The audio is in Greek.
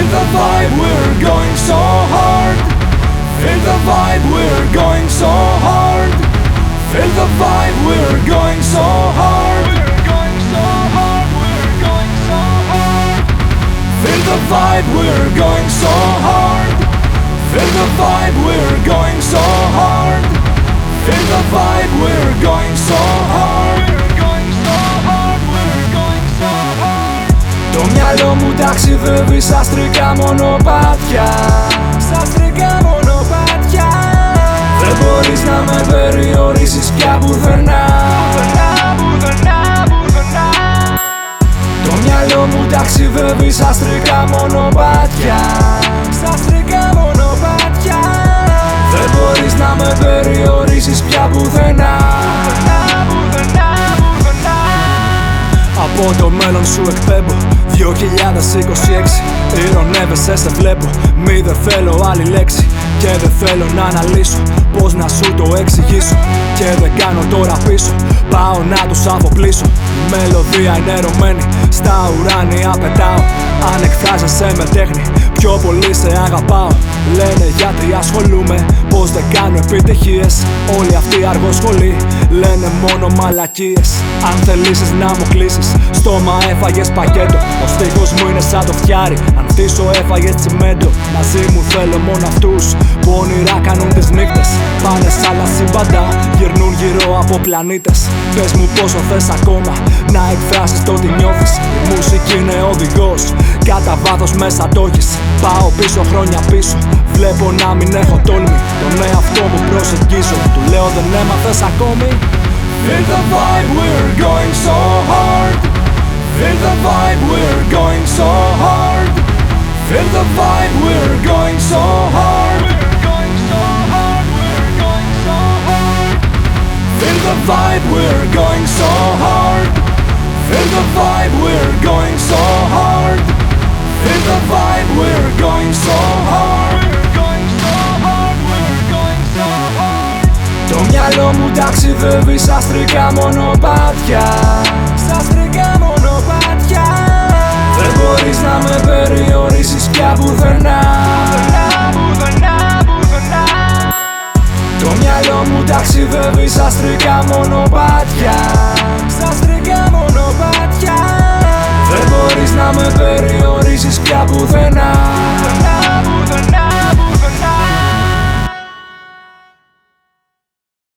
Feel the vibe, we're going so hard. Feel the vibe, we're going so hard. Feel the vibe, we're going so hard. We're going so hard, we're going so hard. Feel the vibe, we're going so hard. Feel the vibe, we're going so hard. Feel the vibe, we're going so hard. We're going so hard, we're going so hard. Το μυαλό μου ταξιδεύει σαν αστρικά μονοπάτια. Σαν αστρικά μονοπάτια. Δεν μπορείς να με περιορίσεις πια πουθενά. Το μυαλό μου ταξιδεύει σαν αστρικά μονοπάτια. Σαν αστρικά μονοπάτια. Δεν μπορείς να με περιορίσεις πια πουθενά. Από το μέλλον σου εκπέμπω 2026. Ειρωνεύεσαι, σε βλέπω. Μη δεν θέλω άλλη λέξη. Και δεν θέλω να αναλύσω πώς να σου το εξηγήσω. Και δεν κάνω τώρα πίσω. Πάω να τους αφοπλίσω. Η μελωδία είναι ερωμένη. Στα ουράνια πετάω. Αν εκφράζεσαι με τέχνη, πιο πολύ σε αγαπάω. Λένε γιατί ασχολούμαι, πως δεν κάνω επιτυχίες. Όλοι αυτοί αργοσχολοί λένε μόνο μαλακίες. Αν θελήσεις να μου κλείσεις, στόμα έφαγες πακέτο. Ο στίχος μου είναι σαν το φτιάρι, αν φτύσω έφαγες τσιμέντο. Μαζί μου θέλω μόνο αυτούς που όνειρα κάνουν τις νύχτες. Πάνε σ' άλλα σύμπαντα, γυρνούν γύρω από πλανήτες. Πες μου πόσο θες ακόμα να εκφράσεις το τι νιώθεις. Η μουσική είναι οδηγός, κατά βάθος μέσα το έχεις. Πάω πίσω χρόνια πίσω, βλέπω να μην έχω τόλμη. Τον εαυτό μου προσεγγίζω, του λέω δεν έμαθες ακόμη. Feel the vibe, we're going so hard. Feel the vibe, we're going so hard. Feel the vibe, we're going so hard. We're going so hard, we're going so hard. Feel the vibe, we're going so hard. Feel the vibe, we're going so hard. Feel the vibe, we're going so hard. We're going so hard, we're going so hard. Το μυαλό μου ταξιδεύει σαν αστρικά μονοπάτια. Σαν αστρικά μονοπάτια. Δεν μπορείς να με περιορίσεις πια πουθενά. Το μυαλό μου ταξιδεύει σαν αστρικά μονοπάτια. Σαν αστρικά μονοπάτια. Δεν μπορείς να με περιορίσεις πια πουθενά.